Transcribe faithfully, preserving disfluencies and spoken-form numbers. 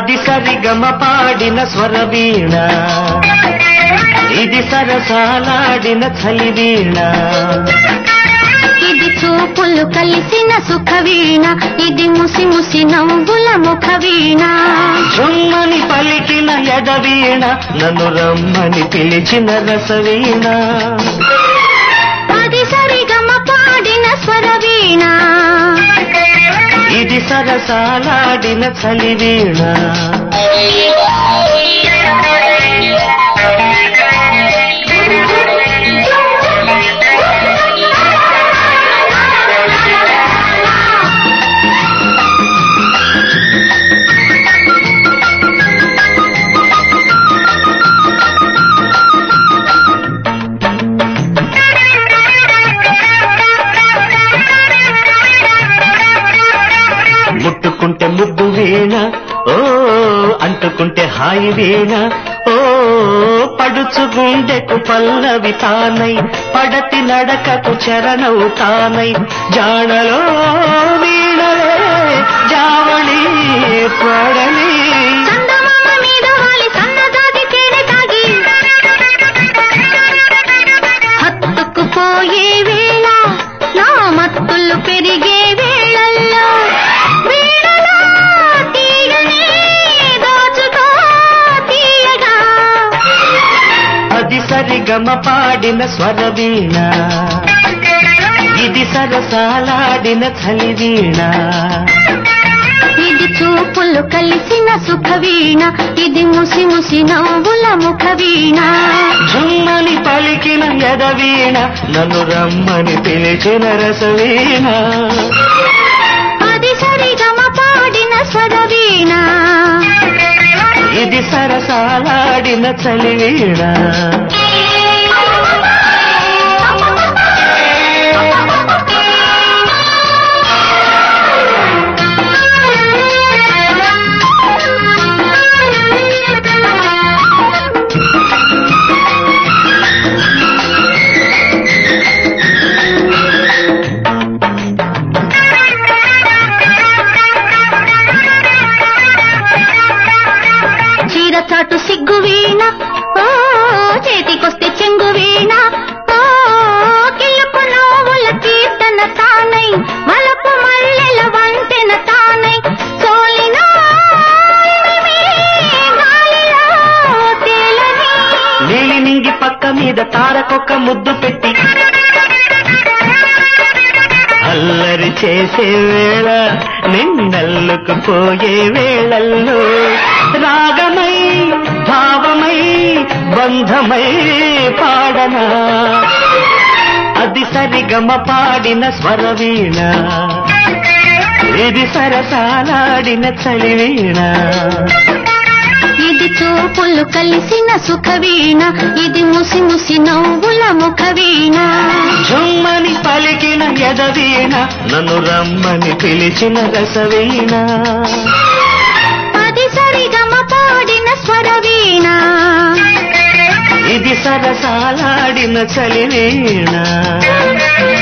అది సరిగమ పాడిన స్వరవీణ, ఇది సరసాలాడిన చలివీణ. ఇది చూపులు కలిసిన సుఖవీణ, ఇది ముసి ముసి నవ్వుల ముఖవీణ. జుమ్మని పలికిన ఎడవీణ, నన్ను రమ్మని పిలిచిన రసవీణ. అది సరిగమ పాడిన స్వరవీణ, ఇది సరసాలాడిన చలివీణ. ముట్టుకుంటే ముద్దు వీణ, ఓ అంటుకుంటే హాయి వీణ. ఓ పడుచు గుండెకు పల్లవి తానై, పడతి నడకకు చరణవు తానై. జాడలో వీణలే జావళి పాడలి, హత్తుకుపోయే వేళ నా మత్తులు పెరిగే వేళల్లో సరిగమ పాడిన స్వరవీణ, ఇది సరసాలాడిన చలివీణ. ఇది చూపులు కలిసిన సుఖవీణ, ఇది ముసి ముసి నవ్వుల ముఖవీణ. జుమ్మని పలికిన ఎదవీణ, నన్ను రమ్మని పిలిచిన రసవీణ. అది సరిగమ పాడిన స్వరవీణ, ఇది సరసాలాడిన చలివీణ. చాటు సిగ్గు వీణ, ఓ చేతికొస్తే చెంగు వీణ. ఓ కిలుపు నోవుల కీర్తన తానై, వలపు మల్లెల వంతెన తానై. సోలిన నీలి నింగి పక్క మీద తారకొక్క ముద్దు పెట్టి అల్లరి చేసే వేళ, నిన్నల్లుకు పోయే వేళల్లో రాగమై భావమై బంధమై పాడనా. అది సరిగమ పాడిన స్వరవీణ, ఇది సరసాలాడిన చలివీణ. ఇది చూపులు కలిసిన సుఖవీణ, ఇది ముసి ముసి నవ్వుల ముఖవీణ. జుమ్మని పలికిన ఎదవీణ, నన్ను రమ్మని పిలిచిన రసవీణ. అది సరిగమ పాడిన స్వరవీణ, ఇది సరసాలాడిన చలివీణ.